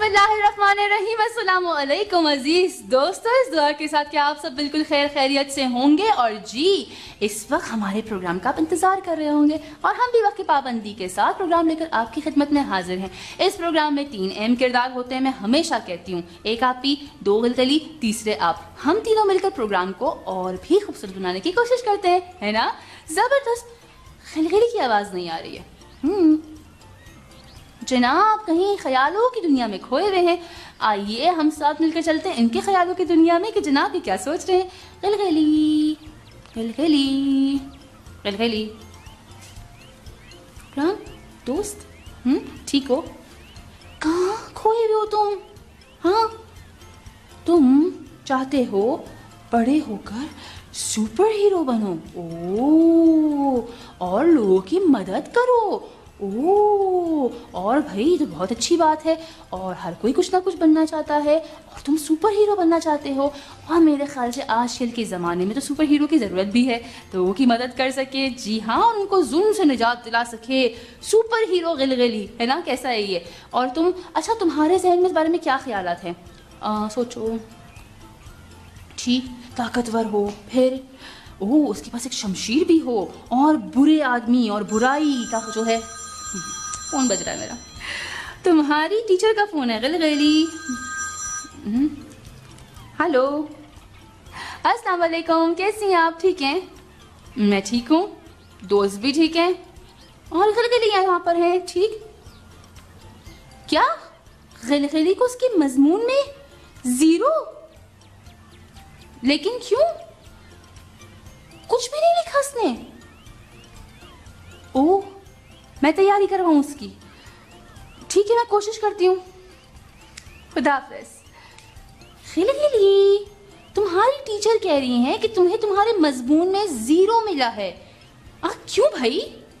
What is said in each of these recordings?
बिस्मिल्लाहिर्रहमानिर्रहीम, अस्सलामु अलैकुम अजीज दोस्तों। इस दुआ के साथ कि आप सब बिल्कुल खैर खैरियत से होंगे और जी इस वक्त हमारे प्रोग्राम का आप इंतजार कर रहे होंगे और हम भी वक्त की पाबंदी के साथ प्रोग्राम लेकर आपकी खिदमत में हाजिर हैं। इस प्रोग्राम में 3 अहम किरदार होते हैं। मैं हमेशा कहती हूँ, एक आपी, 2 गलगली, तीसरे आप। हम तीनों मिलकर प्रोग्राम को और भी खूबसूरत बनाने की कोशिश करते हैं, है ना? जबरदस्त गलगली की आवाज नहीं आ रही है। जनाब कहीं ख्यालों की दुनिया में खोए हुए हैं। आइए हम साथ मिलकर चलते हैं इनके ख्यालों की दुनिया में कि जनाब ये क्या सोच रहे हैं। गलगली गलगली गलगली। राम दोस्त, ठीक हो? कहाँ खोए हुए हो तुम? हाँ, तुम चाहते हो बड़े होकर सुपर हीरो बनो, ओ, और लोगों की मदद करो। ओह, और भाई तो बहुत अच्छी बात है। और हर कोई कुछ ना कुछ बनना चाहता है और तुम सुपर हीरो बनना चाहते हो। और मेरे ख्याल से आजकल के ज़माने में तो सुपर हीरो की ज़रूरत भी है, लोगों की मदद कर सके, जी हाँ, और उनको जुल्म से निजात दिला सके। सुपर हीरो गलगली, है ना? कैसा है ये? और तुम, अच्छा, तुम्हारे जहन में इस बारे में क्या ख्यालात हैं? सोचो। ठीक, ताकतवर हो, फिर ओह उसके पास एक शमशीर भी हो, और बुरे आदमी और बुराई का जो है। फोन बज रहा है मेरा, तुम्हारी टीचर का फोन है। गलगली। हेलो, अस्सलाम वालेकुम, कैसी हैं आप? ठीक हैं? मैं ठीक हूँ, दोस्त भी ठीक हैं, और गलगली यहाँ पर है। ठीक, क्या गलगली को उसके मजमून में 0? लेकिन क्यों? कुछ भी नहीं लिखा उसने। ओह, मैं तैयारी करवाऊँ उसकी। ठीक है, मैं कोशिश करती हूँ। खुदा हाफ़िज़। गलगली, तुम्हारी टीचर कह रही हैं कि तुम्हें तुम्हारे मजमून में 0 मिला है। क्यों भाई?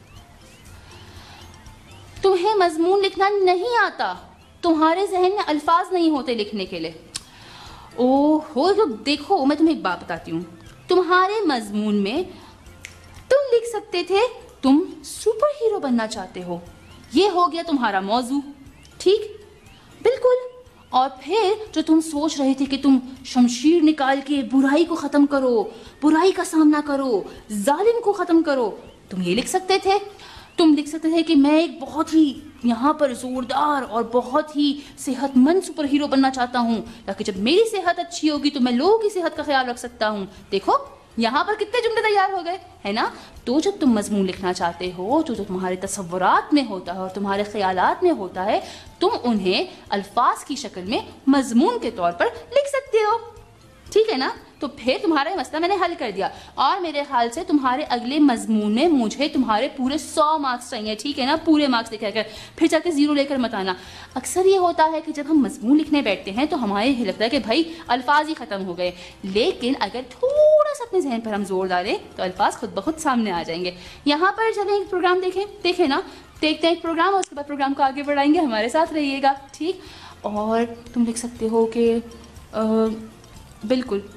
तुम्हें मजमून लिखना नहीं आता, तुम्हारे जहन में अल्फाज नहीं होते लिखने के लिए। ओहो, तो देखो मैं तुम्हें एक बात बताती हूँ। तुम्हारे मजमून में तुम लिख सकते थे तुम सुपर हीरो बनना चाहते हो, ये हो गया तुम्हारा मौजू। ठीक, बिल्कुल। और फिर जो तुम सोच रहे थे कि तुम शमशीर निकाल के बुराई को खत्म करो, बुराई का सामना करो, जालिम को खत्म करो, तुम ये लिख सकते थे। तुम लिख सकते थे कि मैं एक बहुत ही यहाँ पर जोरदार और बहुत ही सेहतमंद सुपर हीरो बनना चाहता हूँ, ताकि जब मेरी सेहत अच्छी होगी तो मैं लोगों की सेहत का ख्याल रख सकता हूँ। देखो यहाँ पर कितने जुमले तैयार हो गए, है ना? तो जब तुम मजमून लिखना चाहते हो तो जो तुम्हारे तसव्वुरात में होता है और तुम्हारे ख्यालात में होता है, तुम उन्हें अल्फाज की शक्ल में मजमून के तौर पर लिख सकते हो। ठीक है ना? तो फिर तुम्हारा मसला मैंने हल कर दिया, और मेरे ख्याल से तुम्हारे अगले मजमून में मुझे तुम्हारे पूरे 100 मार्क्स चाहिए। ठीक है ना? पूरे मार्क्स लिखा कर, फिर जाके 0 लेकर मत आना। अक्सर ये होता है कि जब हम मजमून लिखने बैठते हैं तो हमारे ये लगता है कि भाई अल्फाज ही ख़त्म हो गए, लेकिन अगर थोड़ा सा अपने जहन पर हम जोर डालें तो अल्फाज खुद ब खुद सामने आ जाएंगे। यहाँ पर चलें एक प्रोग्राम देखें ना, देखते हैं एक प्रोग्राम, और उसके बाद प्रोग्राम को आगे बढ़ाएंगे। हमारे साथ रहिएगा, ठीक? और तुम लिख सकते हो कि बिल्कुल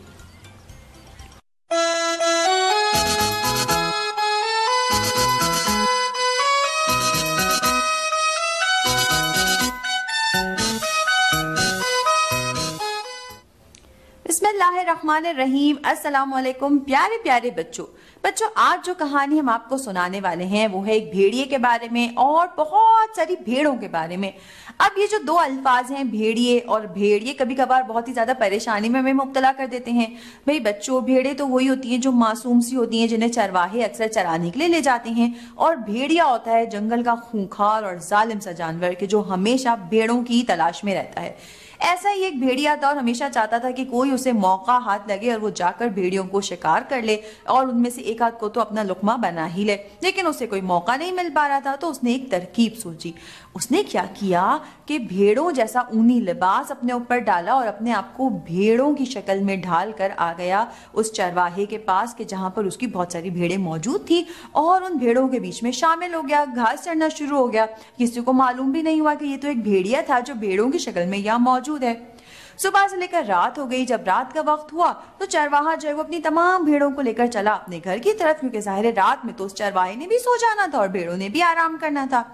बिस्मिल्लाहिर्रहमानिर्रहीम। अस्सलामुअलैकुम प्यारे प्यारे बच्चों। आज जो कहानी हम आपको सुनाने वाले हैं वो है एक भेड़िए के बारे में और बहुत सारी भेड़ों के बारे में। अब ये जो 2 अल्फाज हैं, भेड़िए और भेड़िए, कभी कभार बहुत ही ज्यादा परेशानी में हमें मुब्तला कर देते हैं। भाई बच्चों, भेड़े तो वही होती हैं जो मासूम सी होती हैं, जिन्हें चरवाहे अक्सर चराने के लिए ले जाते हैं, और भेड़िया होता है जंगल का खूंखार और जालिम सा जानवर कि जो हमेशा भेड़ों की तलाश में रहता है। ऐसा ही एक भेड़िया था और हमेशा चाहता था कि कोई उसे मौका हाथ लगे और वो जाकर भेड़ियों को शिकार कर ले और उनमें से एक आध को तो अपना लुकमा बना ही ले। लेकिन उसे कोई मौका नहीं मिल पा रहा था, तो उसने एक तरकीब सोची। उसने क्या किया कि भेड़ों जैसा ऊनी लिबास अपने ऊपर डाला और अपने आप को भेड़ों की शक्ल में ढाल कर आ गया उस चरवाहे के पास कि जहां पर उसकी बहुत सारी भेड़ें मौजूद थी, और उन भेड़ों के बीच में शामिल हो गया, घास चढ़ना शुरू हो गया। किसी को मालूम भी नहीं हुआ कि ये तो एक भेड़िया था जो भेड़ों की शक्ल में यहाँ मौजूद है। सुबह से लेकर रात हो गई। जब रात का वक्त हुआ तो चरवाहा जो है वो अपनी तमाम भेड़ों को लेकर चला अपने घर की तरफ, क्योंकि जाहिर है रात में तो उस चरवाहे ने भी सो जाना था और भेड़ों ने भी आराम करना था।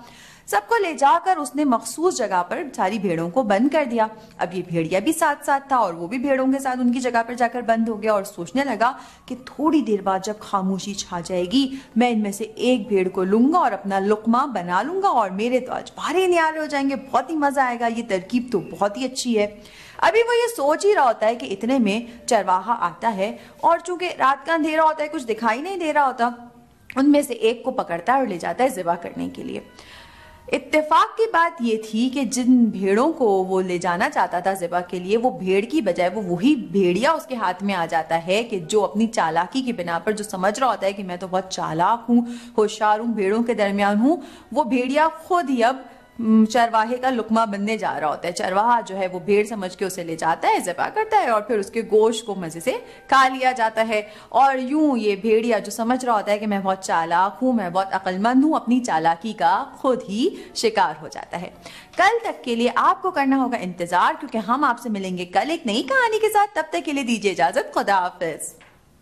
सबको ले जाकर उसने मखसूस जगह पर सारी भेड़ों को बंद कर दिया। अब ये भेड़िया भी साथ साथ था और वो भी भेड़ों के साथ उनकी जगह पर जाकर बंद हो गया और सोचने लगा कि थोड़ी देर बाद जब खामोशी छा जाएगी मैं इनमें से एक भेड़ को लूंगा और अपना लुकमा बना लूंगा और मेरे तो आज बारे न्यारे हो जाएंगे, बहुत ही मजा आएगा, ये तरकीब तो बहुत ही अच्छी है। अभी वो ये सोच ही रहा होता है कि इतने में चरवाहा आता है और चूंकि रात का अंधेरा होता है, कुछ दिखाई नहीं दे रहा होता, उनमें से एक को पकड़ता है और ले जाता है ज़िबा करने के लिए। इत्तेफाक की बात ये थी कि जिन भेड़ों को वो ले जाना चाहता था ज़िबा के लिए, वो भेड़ की बजाय वो वही भेड़िया उसके हाथ में आ जाता है कि जो अपनी चालाकी की बिना पर जो समझ रहा होता है कि मैं तो बहुत चालाक हूँ, होशियार हूँ, भेड़ों के दरमियान हूँ, वो भेड़िया खुद ही अब चरवाहे का लुकमा बनने जा रहा होता है। चरवाहा जो है वो भेड़ समझ के उसे ले जाता है, ज़िबा करता है और फिर उसके गोश्त को मजे से खा लिया जाता है। और यूं ये भेड़िया जो समझ रहा होता है कि मैं बहुत चालाक हूँ, मैं बहुत अक्लमंद हूँ, अपनी चालाकी का खुद ही शिकार हो जाता है। कल तक के लिए आपको करना होगा इंतजार, क्योंकि हम आपसे मिलेंगे कल एक नई कहानी के साथ। तब तक के लिए दीजिए इजाजत, खुदा हाफिज।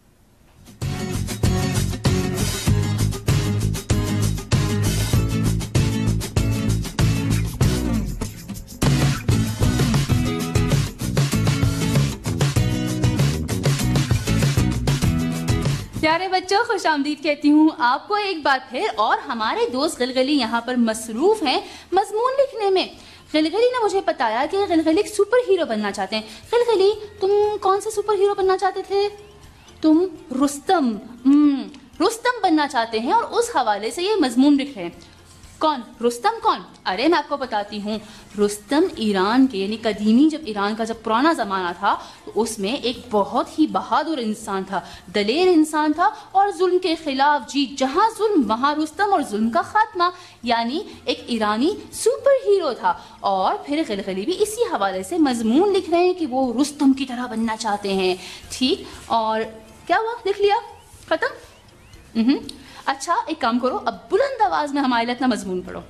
प्यारे बच्चों, खुशामदीद कहती हूँ आपको एक बार फिर। और हमारे दोस्त गिलगिली यहाँ पर मसरूफ हैं मजमून लिखने में। गिलगिली ने मुझे बताया कि गिलगिली एक सुपर हीरो बनना चाहते हैं। गिलगिली, तुम कौन से सुपर हीरो बनना चाहते थे? तुम रुस्तम रुस्तम बनना चाहते हैं और उस हवाले से ये मजमून लिख रहे हैं। कौन रुस्तम? कौन? अरे मैं आपको बताती हूँ। रुस्तम ईरान के, यानी कदीमी जब ईरान का जब पुराना ज़माना था तो उसमें एक बहुत ही बहादुर इंसान था, दलेर इंसान था और जुल्म के खिलाफ जीत, जहाँ जुल्म वहाँ रुस्तम और जुल्म का खात्मा, यानी एक ईरानी सुपर हीरो था। और फिर गिलगिली भी इसी हवाले से मजमून लिख रहे हैं कि वो रुस्तम की तरह बनना चाहते हैं। ठीक, और क्या हुआ? लिख लिया? खत्म? अच्छा, एक काम करो, अब बुलंद आवाज में हमारे लिए इतना मजमून पढ़ो।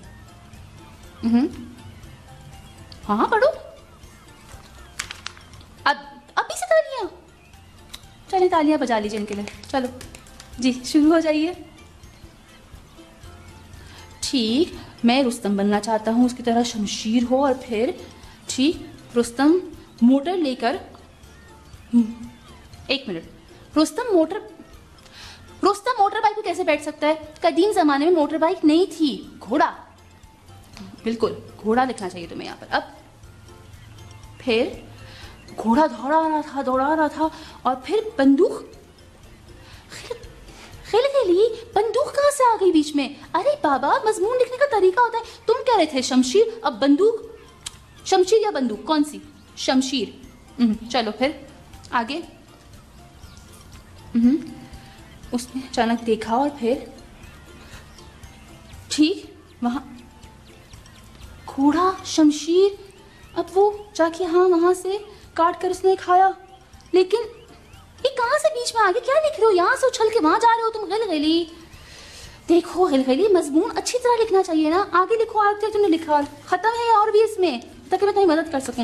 हाँ पढ़ो। अब अभी से तालियां? चलिए तालियां बजा लीजिए इनके लिए। चलो जी, शुरू हो जाइए। ठीक, मैं रुस्तम बनना चाहता हूँ, उसकी तरह शमशीर हो। और फिर ठीक, रुस्तम मोटर लेकर, एक मिनट, रुस्तम मोटर बाइक पे कैसे बैठ सकता है? कदीम जमाने में मोटर बाइक नहीं थी, घोड़ा। बिल्कुल, घोड़ा लिखना चाहिए तुम्हें यहाँ पर। अब फिर घोड़ा दौड़ा रहा था और फिर बंदूक। गिलगिली, बंदूक कहाँ से आ गई बीच में? अरे बाबा, मजमून लिखने का तरीका होता है। तुम कह रहे थे शमशीर, अब बंदूक। शमशीर या बंदूक, कौन सी? शमशीर। चलो फिर आगे। उसने अचानक देखा और फिर ठीक वहां घोड़ा, शमशीर। अब वो जाके हाँ वहां से काट कर उसने खाया। लेकिन ये कहाँ से बीच में आ गया? क्या लिख रहे हो? यहाँ से उछल के वहां जा रहे हो तुम गिलगिली। देखो गिलगिली, मजमून अच्छी तरह लिखना चाहिए ना। आगे लिखो, आगे तुमने लिखा खत्म है और भी इसमें, ताकि मैं तुम्हारी मदद कर सकूं।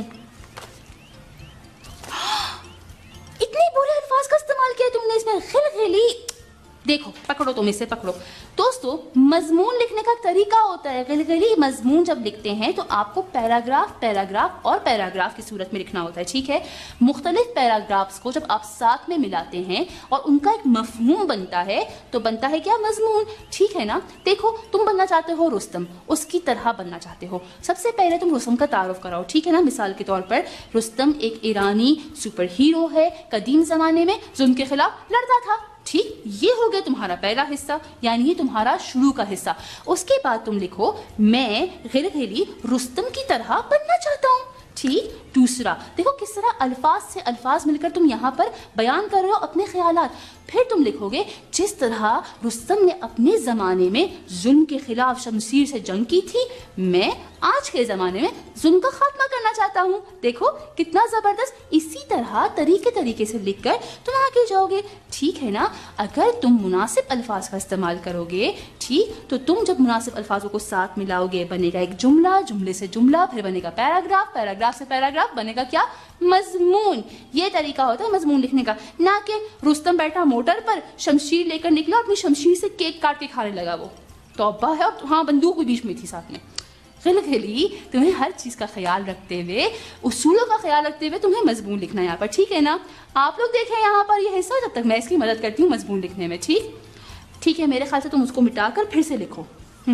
इतने बुरे अल्फाज का इस्तेमाल किया तुमने इसमें। गिलगिली, देखो, पकड़ो, तुम इसे पकड़ो। दोस्तों, मजमून लिखने का तरीका होता है। गिलगिली, मजमून जब लिखते हैं तो आपको पैराग्राफ और पैराग्राफ की सूरत में लिखना होता है। ठीक है, मुख्तलिफ पैराग्राफ्स को जब आप साथ में मिलाते हैं और उनका एक मफहूम बनता है तो बनता है क्या? मजमून। ठीक है ना? देखो, तुम बनना चाहते हो रुस्तम, उसकी तरह बनना चाहते हो। सबसे पहले तुम रुस्तम का तारुफ कराओ। ठीक है ना? मिसाल के तौर पर रुस्तम एक ईरानी सुपर हीरो है, कदीम जमाने में जुल्म के खिलाफ लड़ता था। ठीक, ये हो गया तुम्हारा पहला हिस्सा, यानी ये तुम्हारा शुरू का हिस्सा। उसके बाद तुम लिखो, मैं गिलगिली रुस्तम की तरह बनना चाहता हूँ। ठीक, दूसरा देखो किस तरह अल्फाज से अल्फाज मिलकर तुम यहाँ पर बयान कर रहे हो अपने ख्यालात। फिर तुम लिखोगे, जिस तरह रुस्तम ने अपने ज़माने में जुल्म के खिलाफ शमशीर से जंग की थी, मैं आज के ज़माने में जुल्म का खात्मा करना चाहता हूँ। देखो कितना ज़बरदस्त। इसी तरह तरीके से लिखकर तुम आगे जाओगे। ठीक है ना? अगर तुम मुनासिब अल्फाज का इस्तेमाल करोगे, ठीक, तो तुम जब मुनासिब अल्फाजों को साथ मिलाओगे बनेगा एक जुमला, जुमले से जुमला, फिर बनेगा पैराग्राफ, पैराग्राफ से पैराग्राफ, बनेगा क्या? मजमून। ये तरीका होता है मजमून लिखने का, ना कि रुस्तम बैठा मोटर पर शमशीर लेकर निकला, अपनी शमशीर से केक काट के खाने लगा। वो तौबा है। और हाँ, बंदूक भी बीच में थी साथ में। गिलगिली तुम्हें हर चीज का ख्याल रखते हुए, उसूलों का ख्याल रखते हुए तुम्हें मजमून लिखना है यहाँ पर, ठीक है ना। आप लोग देखें यहाँ पर ये हिस्सा, जब तक मैं इसकी मदद करती हूँ मजमून लिखने में। ठीक है, मेरे ख्याल से तुम उसको मिटाकर फिर से लिखो।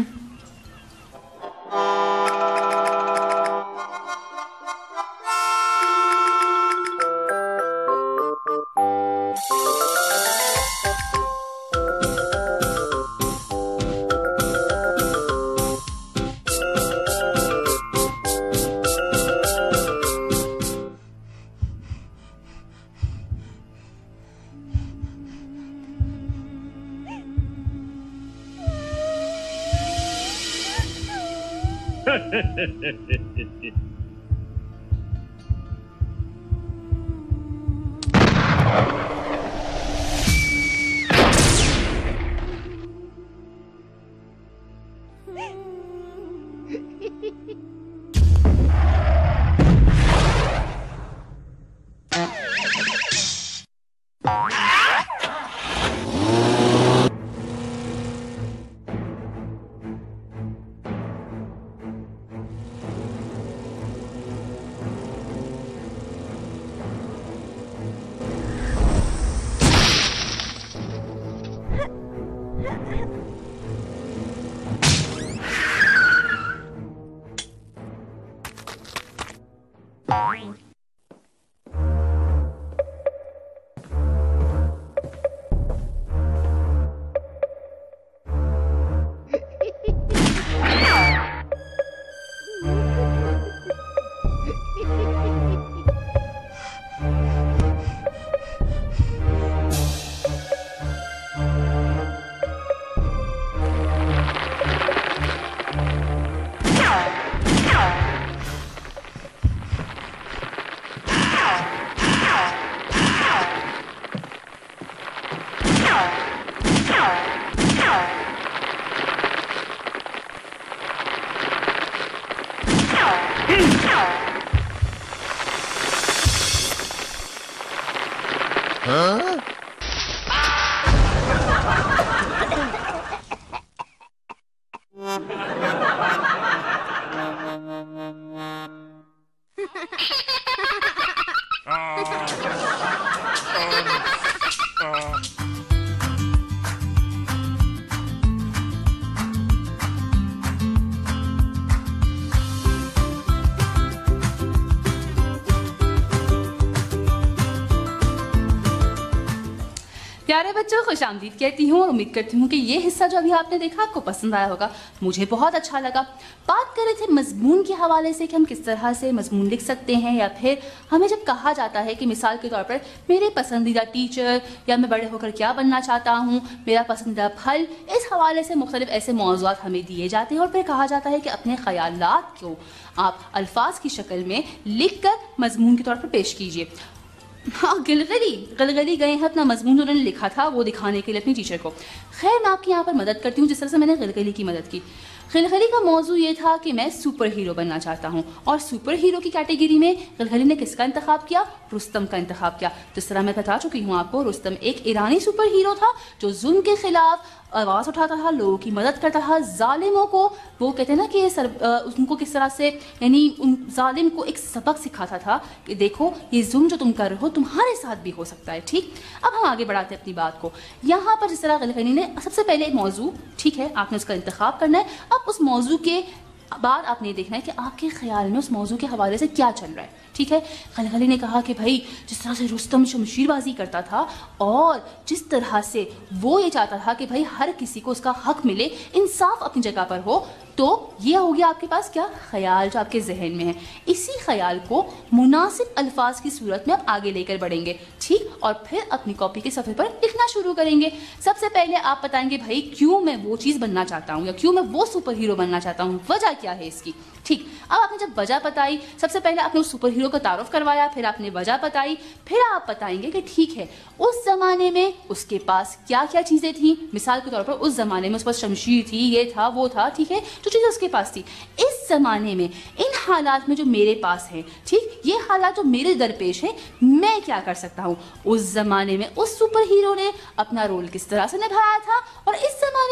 प्यारे बच्चों, खुश आमदीद कहती हूँ और उम्मीद करती हूँ कि ये हिस्सा जो अभी आपने देखा आपको पसंद आया होगा। मुझे बहुत अच्छा लगा। बात कर रहे थे मजमून के हवाले से कि हम किस तरह से मजमून लिख सकते हैं, या फिर हमें जब कहा जाता है कि मिसाल के तौर पर मेरे पसंदीदा टीचर, या मैं बड़े होकर क्या बनना चाहता हूँ, मेरा पसंदीदा फल, इस हवाले से मुख्तलिफ ऐसे मौज़ूआत हमें दिए जाते हैं और फिर कहा जाता है कि अपने ख़यालात को आप अल्फाज की शक्ल में लिख कर मजमून के तौर पर पेश कीजिए। हाँ, गिलगिली गए हैं अपना मजमून जो उन्होंने लिखा था वो दिखाने के लिए अपनी टीचर को। खैर, मैं आपकी यहाँ पर मदद करती हूँ जिस तरह से मैंने गिलगिली की मदद की। गिलगिली का मौजू ये था कि मैं सुपर हीरो बनना चाहता हूँ, और सुपर हीरो की कैटेगरी में गिलगिली ने किसका इंतखाब किया? रुस्तम का इंतखाब किया। जिस तरह मैं बता चुकी हूँ आपको, रुस्तम एक ईरानी सुपर हीरो था जो जुल्म के खिलाफ आवाज़ उठाता था, लोगों की मदद करता था, जालिमों को, वो कहते हैं ना कि उनको किस तरह से, यानी उन जालिम को एक सबक सिखाता था कि देखो ये जुल्म जो तुम कर रहे हो तुम्हारे साथ भी हो सकता है। ठीक, अब हम आगे बढ़ाते हैं अपनी बात को। यहाँ पर जिस तरह गिलगिली ने सबसे पहले एक मौजू, ठीक है, आपने उसका इंतखाब करना है। अब उस मौजू के बाद आपने ये देखना है कि आपके ख्याल में उस मौजू के हवाले से क्या चल रहा है। ठीक है, गिलगिली ने कहा कि भाई जिस तरह से रुस्तम शमशीरबाजी करता था और जिस तरह से वो ये चाहता था कि भाई हर किसी को उसका हक मिले, इंसाफ अपनी जगह पर हो, तो ये हो गया आपके पास क्या? ख्याल जो आपके जहन में है। इसी ख्याल को मुनासिब अल्फाज की सूरत में आप आगे लेकर बढ़ेंगे। ठीक, और फिर अपनी कॉपी के सफ़े पर लिखना शुरू करेंगे। सबसे पहले आप बताएंगे भाई क्यों मैं वो चीज़ बनना चाहता हूँ, या क्यों मैं वो सुपर हीरो बनना चाहता हूँ, वजह क्या है इसकी। ठीक, अब आपने जब वजह बताई, सबसे पहले आपने उस सुपर हीरो का तारुफ करवाया, फिर आपने वजह बताई, फिर आप बताएंगे कि ठीक है उस जमाने में उसके पास क्या क्या चीज़ें थी। मिसाल के तौर पर उस जमाने में उस पास शमशीर थी, ये था, वो था, ठीक है, जो चीज़ें उसके पास थी। इस जमाने में इन हालात में जो मेरे पास है, ठीक, ये हालात जो मेरे दरपेश है, मैं क्या कर सकता हूँ। उस जमाने में उस सुपर हीरो ने अपना रोल किस तरह से निभाया था, और इस जमाने में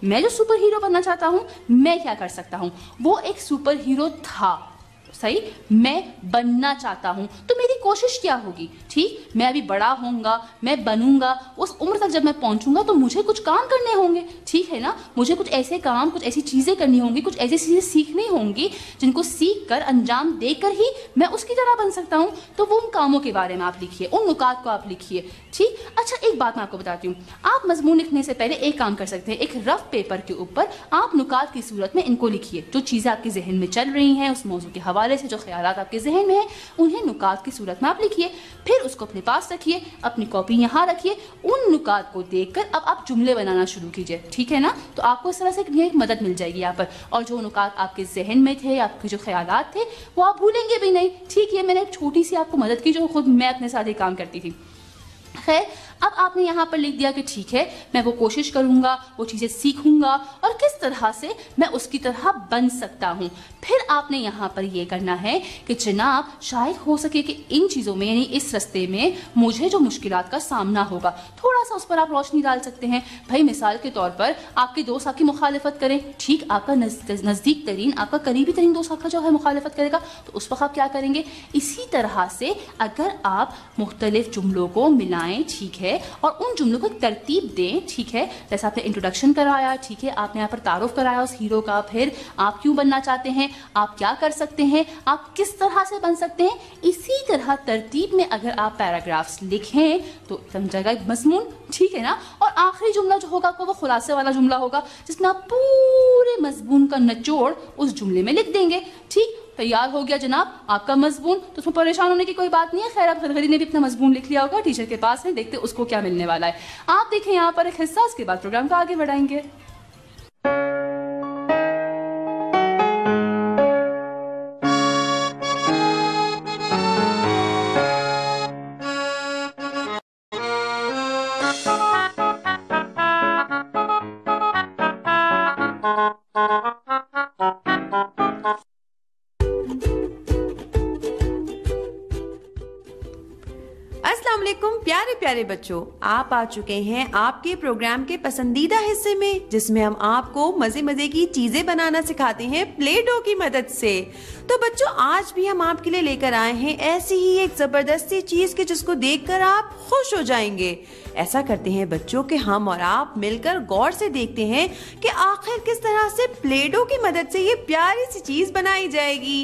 मैं जो सुपर हीरो बनना चाहता हूँ, मैं क्या कर सकता हूँ? वो एक सुपर हीरो था, सही, मैं बनना चाहता हूं, तो मेरी कोशिश क्या होगी? ठीक, मैं अभी बड़ा होऊंगा, मैं बनूंगा, उस उम्र तक जब मैं पहुंचूंगा तो मुझे कुछ काम करने होंगे, ठीक है ना? मुझे कुछ ऐसे काम, कुछ ऐसी चीजें करनी होंगी, कुछ ऐसी चीजें सीखनी होंगी जिनको सीख कर, अंजाम देकर ही मैं उसकी तरह बन सकता हूं। तो वो उन कामों के बारे में आप लिखिए, उन नुकात को आप लिखिए, ठीक। अच्छा, एक बात मैं आपको बताती हूँ, आप मजमून लिखने से पहले एक काम कर सकते हैं, एक रफ पेपर के ऊपर आप नुकात की सूरत में इनको लिखिए, जो चीजें आपके जहन में चल रही हैं, उस मौजू के हवाले से जो ख्यालात आपके जहन में है, उन्हें नुकात की सूरत में आप लिखिए। फिर उसको अपने पास रखिए, अपनी कॉपी यहाँ रखिए, उन नुकात को देखकर अब आप जुमले बनाना शुरू कीजिए, ठीक है ना? तो आपको इस तरह से एक मदद मिल जाएगी यहाँ पर, और जो नुकात आपके जहन में थे, आपके जो ख्यालात थे, वो आप भूलेंगे भी नहीं, ठीक है? मैंने एक छोटी सी आपको मदद की जो खुद मैं अपने साथ ही काम करती थी। खैर, अब आपने यहाँ पर लिख दिया कि ठीक है, मैं वो कोशिश करूंगा, वो चीज़ें सीखूंगा और किस तरह से मैं उसकी तरह बन सकता हूँ। फिर आपने यहाँ पर ये करना है कि जनाब, शायद हो सके कि इन चीज़ों में, यानी इस रास्ते में मुझे जो मुश्किलात का सामना होगा, थोड़ा सा उस पर आप रोशनी डाल सकते हैं। भाई, मिसाल के तौर पर आपके दोस्त आपकी मुखालिफत करें, ठीक, आपका नज़दीक तरीन, आपका करीबी तरीन दोस्त आपका जो है मुखालिफत करेगा, तो उस वक्त आप क्या करेंगे? इसी तरह से अगर आप मुख्तलिफ जुमलों को मिलाएं, ठीक है, और उन जुमलों को तरतीब दें, ठीक है, जैसे आपने इंट्रोडक्शन कराया, ठीक है, आपने यहाँ पर तारुफ कराया उस हीरो का, फिर आप क्यों बनना चाहते हैं, आप क्या कर सकते हैं, आप किस तरह से बन सकते हैं, इसी तरह तरतीब में अगर आप पैराग्राफ्स लिखें तो समझेगा एक मजमून, ठीक है ना? और आखिरी जुमला जो होगा वो खुलासे वाला जुमला होगा, जिसमें आप पूरे मजमून का निचोड़ उस जुमले में लिख देंगे। ठीक, तैयार हो गया जनाब आपका मजमून, तो उसमें परेशान होने की कोई बात नहीं है। खैर, अब खरगरी ने भी अपना मजमून लिख लिया होगा, टीचर के पास है, देखते उसको क्या मिलने वाला है। आप देखें यहाँ पर एक हिस्सा, उसके बाद प्रोग्राम को आगे बढ़ाएंगे। अस्सलाम वालेकुम प्यारे प्यारे बच्चों, आप आ चुके हैं आपके प्रोग्राम के पसंदीदा हिस्से में, जिसमें हम आपको मजे मजे की चीजें बनाना सिखाते हैं प्ले डो की मदद से। तो बच्चों, आज भी हम आपके लिए लेकर आए हैं ऐसी ही एक जबरदस्ती चीज की जिसको देखकर आप खुश हो जाएंगे। ऐसा करते हैं बच्चों कि हम और आप मिलकर गौर से देखते हैं कि आखिर किस तरह से प्ले डो की मदद से ये प्यारी सी चीज बनाई जाएगी।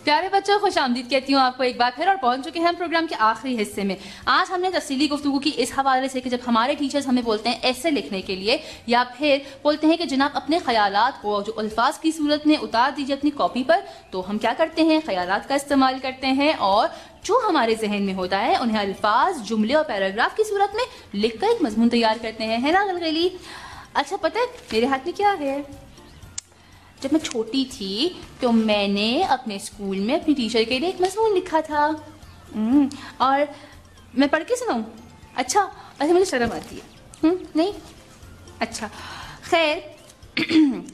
प्यारे बच्चों, खुश आमदीद कहती हूँ आपको एक बार फिर और पहुंच चुके हैं हम प्रोग्राम के आखिरी हिस्से में। आज हमने तफसीली गुफ्तगू की इस हवाले से कि जब हमारे टीचर्स हमें बोलते हैं ऐसे लिखने के लिए या फिर बोलते हैं कि जनाब अपने ख्यालात को जो अल्फाज की सूरत में उतार दीजिए अपनी कॉपी पर, तो हम क्या करते हैं, ख्यालात का इस्तेमाल करते हैं और जो हमारे जहन में होता है उन्हें अल्फाज, जुमले और पैराग्राफ की सूरत में लिखकर एक मजमून तैयार करते हैं, है ना गलगली? अच्छा, पता है मेरे हाथ में क्या है? जब मैं छोटी थी तो मैंने अपने स्कूल में अपनी टीचर के लिए एक मजमून लिखा था। और मैं पढ़ के सुनाऊं? अच्छा, मुझे शर्म आती है। नहीं, अच्छा, खैर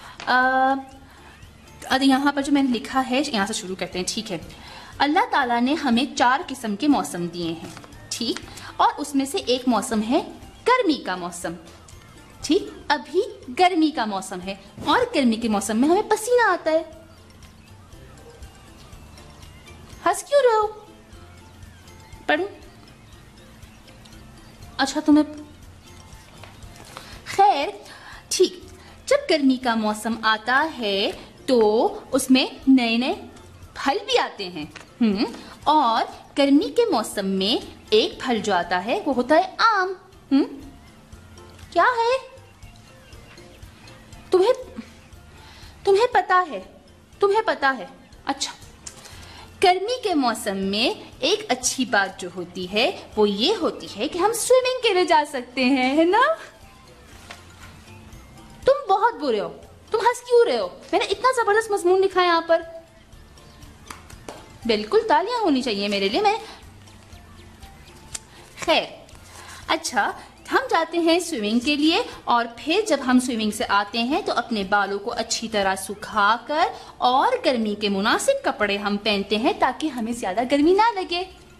यहाँ पर जो मैंने लिखा है यहाँ से शुरू करते हैं, ठीक है। अल्लाह ताला ने हमें 4 किस्म के मौसम दिए हैं, ठीक, और उसमें से एक मौसम है गर्मी का मौसम, ठीक। अभी गर्मी का मौसम है और गर्मी के मौसम में हमें पसीना आता है। हंस क्यों रहे हो? पढ़ूं? अच्छा, तुम्हें खैर, ठीक। जब गर्मी का मौसम आता है तो उसमें नए नए फल भी आते हैं। और गर्मी के मौसम में एक फल जो आता है वो होता है आम। क्या है? तुम्हें पता है? अच्छा, गर्मी के मौसम में एक अच्छी बात जो होती है वो ये होती है कि हम स्विमिंग के लिए जा सकते हैं, है ना? तुम बहुत बुरे हो, तुम हंस क्यों रहे हो? मैंने इतना जबरदस्त मजमून लिखा है यहाँ पर, बिल्कुल तालियां होनी चाहिए मेरे लिए। मैं खैर, अच्छा, हम जाते हैं स्विमिंग के लिए और फिर जब हम स्विमिंग से आते हैं तो अपने बालों को अच्छी तरह सुखाकर और गर्मी के मुनासिब कपड़े हम पहनते हैं ताकि हमें ज्यादा गर्मी ना लगे।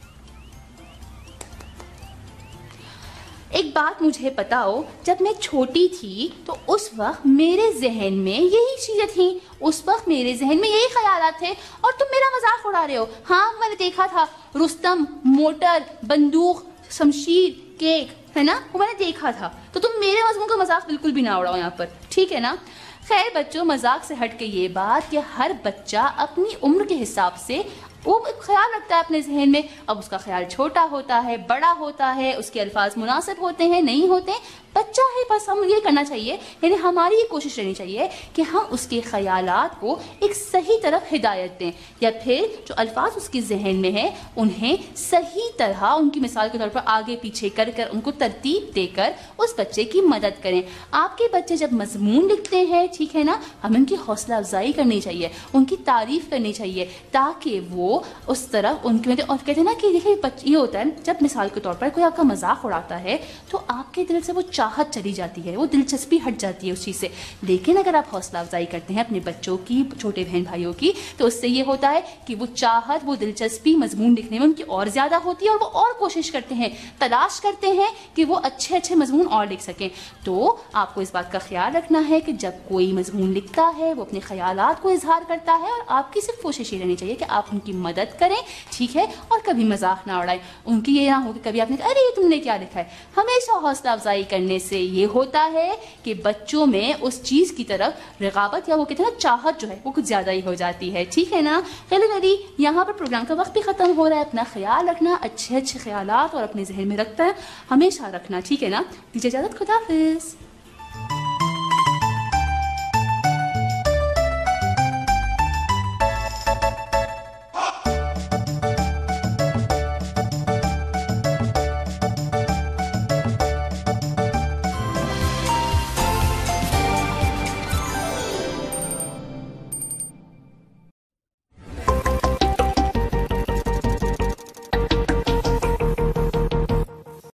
एक बात मुझे बताओ, जब मैं छोटी थी तो उस वक्त मेरे जहन में यही चीजें थी, उस वक्त मेरे जहन में यही ख्यालात थे और तुम मेरा मजाक उड़ा रहे हो। हाँ, मैंने देखा था रुस्तम, मोटर, बंदूक, शमशीर, केक, है ना, वो मैंने देखा था। तो तुम मेरे मजमून का मजाक बिल्कुल भी ना उड़ाओ यहाँ पर, ठीक है ना? खैर बच्चों, मजाक से हट के ये बात कि हर बच्चा अपनी उम्र के हिसाब से वो ख्याल रखता है अपने जहन में। अब उसका ख्याल छोटा होता है, बड़ा होता है, उसके अल्फाज मुनासिब होते हैं, नहीं होते, बच्चा है, बस हम ये करना चाहिए, यानी हमारी ये कोशिश रहनी चाहिए कि हम उसके ख्यालात को एक सही तरफ हिदायत दें या फिर जो अल्फाज उसके जहन में है उन्हें सही तरह, उनकी मिसाल के तौर पर आगे पीछे कर कर उनको तरतीब देकर उस बच्चे की मदद करें। आपके बच्चे जब मजमून लिखते हैं, ठीक है ना, हमें उनकी हौसला अफजाई करनी चाहिए, उनकी तारीफ करनी चाहिए ताकि वो उस तरफ उनकी और कहते हैं ना कि देखिए ये होता है जब मिसाल के तौर पर कोई आपका मजाक उड़ाता है तो आपके दिल से वो चाहत चली जाती है, वो दिलचस्पी हट जाती है उस चीज़ से। लेकिन अगर आप हौसला अफजाई करते हैं अपने बच्चों की, छोटे बहन भाइयों की, तो उससे ये होता है कि वो चाहत, वो दिलचस्पी मजमून लिखने में उनकी और ज़्यादा होती है और वो और कोशिश करते हैं, तलाश करते हैं कि वो अच्छे अच्छे मजमून और लिख सकें। तो आपको इस बात का ख्याल रखना है कि जब कोई मजमून लिखता है वो अपने ख्यालात को इजहार करता है और आपकी सिर्फ कोशिश ये रहनी चाहिए कि आप उनकी मदद करें, ठीक है, और कभी मजाक ना उड़ाएं। उनकी ये ना हो कि कभी आपने कहा अरे तुमने क्या लिखा है। हमेशा हौसला अफजाई करने से ये होता है कि बच्चों में उस चीज़ की तरफ रगाबत या वो कहते हैं ना चाहत जो है वो कुछ ज़्यादा ही हो जाती है, ठीक है ना। खैर यहाँ पर प्रोग्राम का वक्त भी ख़त्म हो रहा है। अपना ख्याल रखना, अच्छे अच्छे ख्यालात और अपने जहन में रखता है हमेशा रखना, ठीक है ना। दीजिए इजाज़त, खुदा हाफिज़।